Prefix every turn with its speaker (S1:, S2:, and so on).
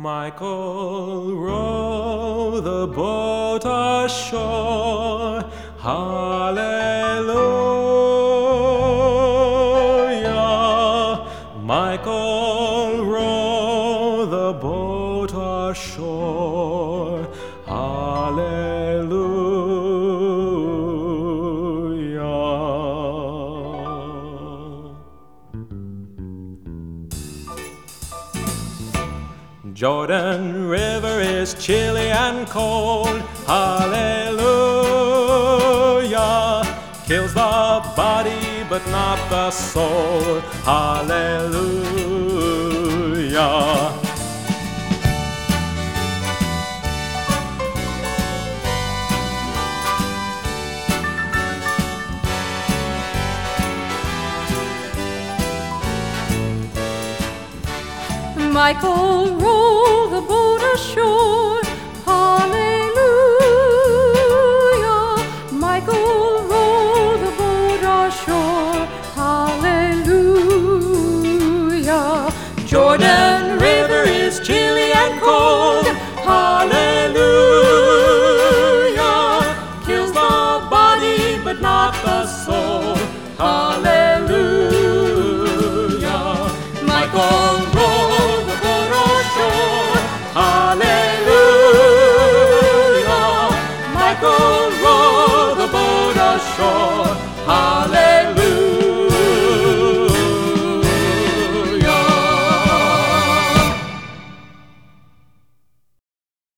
S1: Michael, row the boat ashore. Hallelujah. Michael, row the boat ashore. Hallelujah. Jordan River is chilly and cold. Hallelujah. Kills the body but not the soul. Hallelujah.
S2: Michael, row the boat ashore.